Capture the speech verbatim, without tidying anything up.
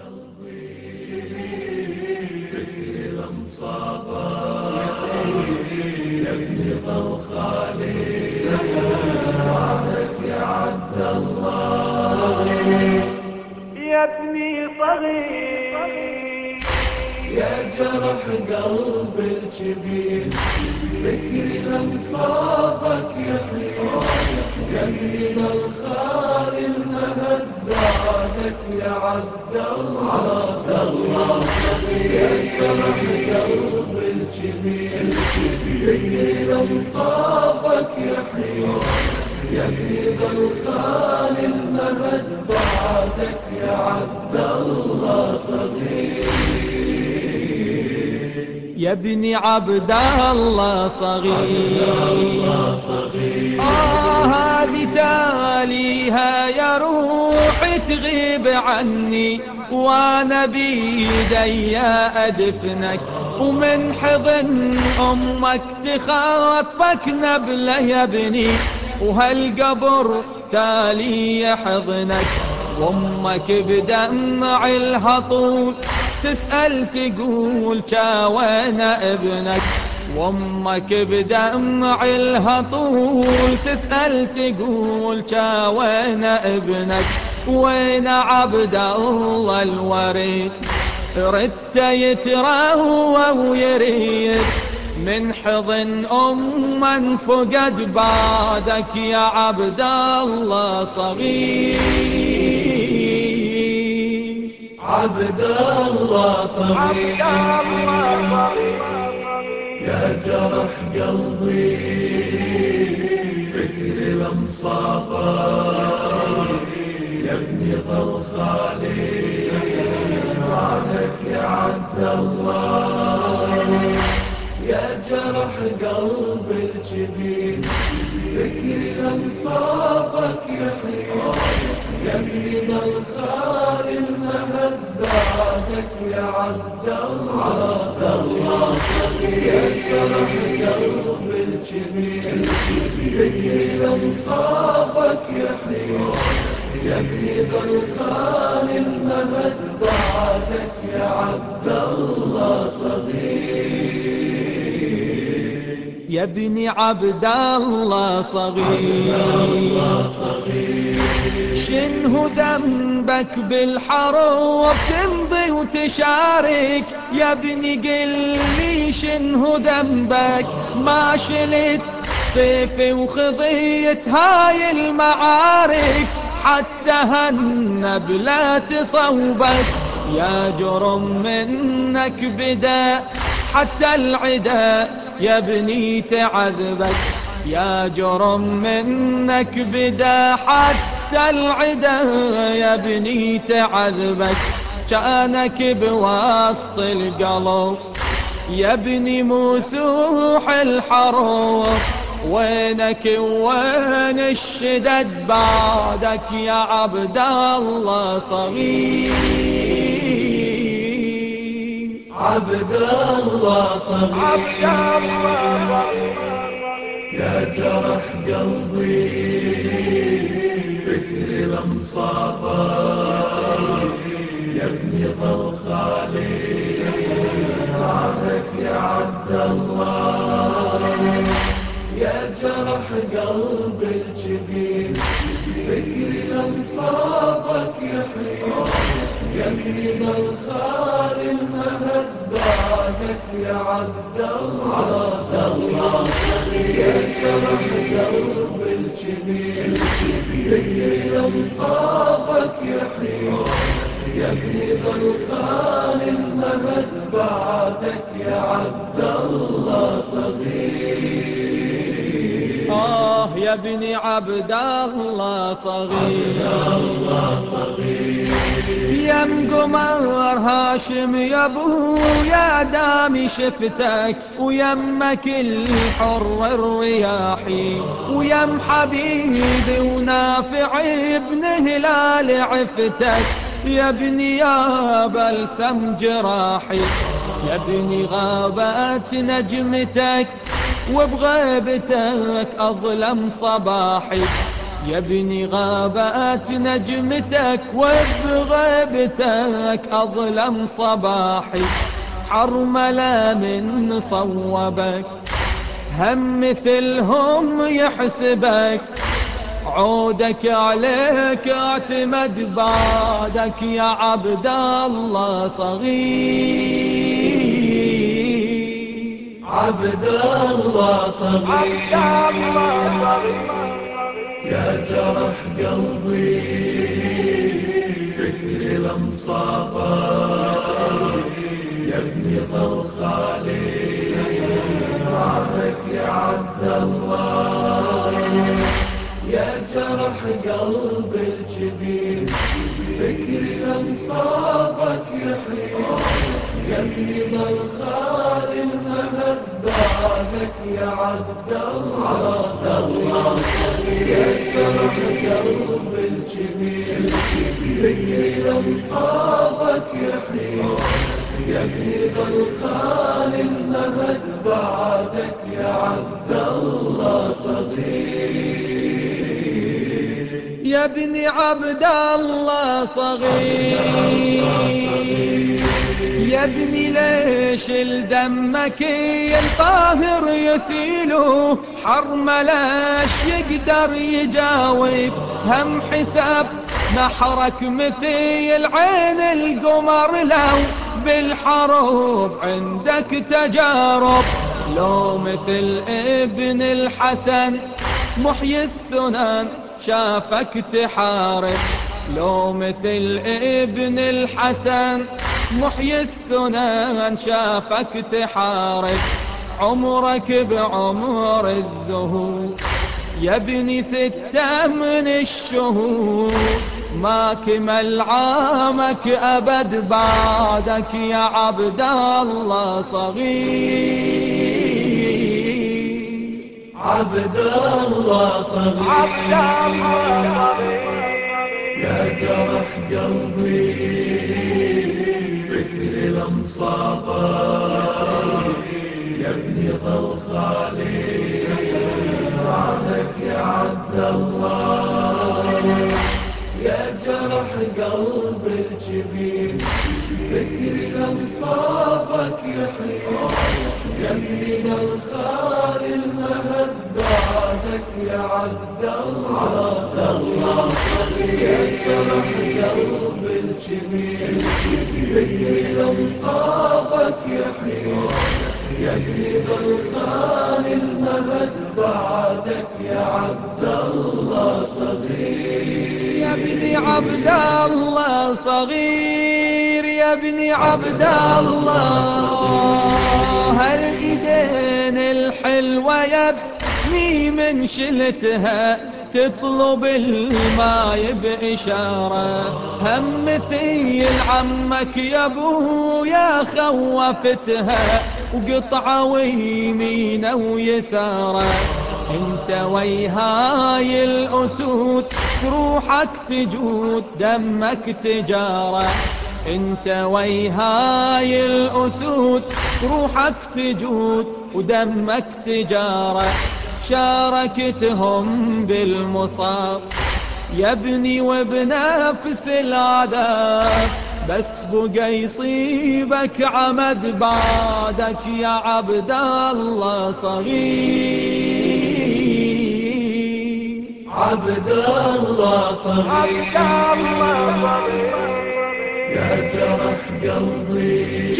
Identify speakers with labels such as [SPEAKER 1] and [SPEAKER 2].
[SPEAKER 1] فكر المصابة يا ابن طلخالي وعدك يا عبد الله
[SPEAKER 2] يا ابني صغير
[SPEAKER 1] يا جرح قلب الجبين فكري لمصابك يحيي يا ابن الخالي المهد بعدك يا عبد الله يا جرح قلب الجبين فكري لمصابك يحيي يا ابن الخالي المهد بعدك يا عبد الله صغير
[SPEAKER 2] يا ابن عبد الله صغير آه هذه تاليها يا روحي تغيب عني وانا بيدي ادفنك ومن حضن امك تخاطفك نبله يا ابني وهالقبر تالي يحضنك وامك بدمع الهطول تسأل تقول كاوين ابنك وامك بدمع الهطول تسأل تقول كاوين ابنك وين عبد الله الوريد ردت يتروى ويريد من حضن أم فقد بعدك يا عبد الله صغير
[SPEAKER 1] عبد الله صغير يا جرح قلبي فكر المصابة يا ابن طلخالي وعدك يا عبد الله يا جرح قلب الجبين فكري لمصابك يحيي يا ابن الخالي المهد بعدك يا عبد الله يا جرح قلب الجبين فكري لمصابك يحيي يا ابن الخالي المهد بعدك يا عبد الله صغير
[SPEAKER 2] يا ابن عبد الله صغير شنه ذنبك بالحروب تمضي وتشارك يا ابني قلي شنه ذنبك ما شلت سيفي وخضيت هاي المعارك حتى هالنبلة تصوبك يا جرم منك بدا حتى العدا يا ابني تعذبك يا جرم منك بدا حتى العدا يا ابني تعذبك كأنك بوسط القلب يا ابني مسوح الحروب وينك وين الشدد بعدك يا عبد الله صغير
[SPEAKER 1] عبد الله صغير يا جرح قلبي فكر المصابة يا ابن طلخالي وعدك يا عبد الله يا جرح قلب الجبين فكري لمصابك يحيي يا ابن الخالي المهد بعدك يا عبد الله يا جرح قلب الجبين فكري لمصابك يحيي يا ابن الخالي المهد بعدك يا عبد الله صغير
[SPEAKER 2] آه يا ابن عبد الله صغير يا مقمر هاشم يا ابو يا دامي شفتك ويمك الحر الرياحي ويم حبيبي ونافع ابن هلال عفتك يا ابني يا بلسم جراحي يا ابني غابت نجمتك وبغيبتك أظلم صباحي يا ابني غابت نجمتك وبغيبتك أظلم صباحي، حرملة من صوبك هم مثلهم يحسبك، عودك عليك اعتمد بعدك يا عبد الله صغير.
[SPEAKER 1] عبد الله صغير يا جرح قلبي، فكري لمصابك يا ابني ظل خالي، بعدك يا عبد الله يا جرح قلب الجبين، فكري لمصابك يحيي يا ابني ظل خالي، المهد بعدك يا عبد الله يا جرح قلب الجبين، فكري لمصابك يحيي يا ابني ظل خالي، المهد بعدك يا عبد الله صغير.
[SPEAKER 2] يا ابني عبد الله صغير، يا ابني ليش الدمك الطاهر يسيله، حرملة يقدر يجاوب هم حساب نحرك مثل عين القمر، لو بالحروب عندك تجارب، لو مثل ابن الحسن محيي السنن شافك تحارب، لو مثل ابن الحسن محيي السنن شافك تحارب، عمرك بعمر الزهور يا ابني ستة من الشهور، ما كمل عامك أبد بعدك يا عبد الله صغير.
[SPEAKER 1] عبد الله صغير يا جرح قلبي، فكري لمصابك يا ابني ظل خالي، بعدك يا عبد الله يا جرح قلب الجبين، فكري لمصابك يحيي يا ابني ظل خالي، المهد بعدك يا عبد الله يا جرح قلب الجبين، فكري لمصابك يحيي يا ابني ظل خالي، المهد بعدك يا عبد الله صغير.
[SPEAKER 2] يا ابني عبد الله صغير، يا ابني عبد الله، هالايدين الحلوة يا ابني من شلتها تطلب الماي بإشارة، هم مثيل عمك يا ابويا خوفتها وقطعة يمينه ويساره، انت ويهاي الأسود روحك تجود دمك تجاره، انت ويهاي الأسود روحك تجود ودمك تجاره، شاركتهم بالمصاب يا ابني وبنفس العذاب، بس بقى يصيبك عمد بعدك يا عبد الله صغير.
[SPEAKER 1] عبد الله صغير يا جرح قلبي،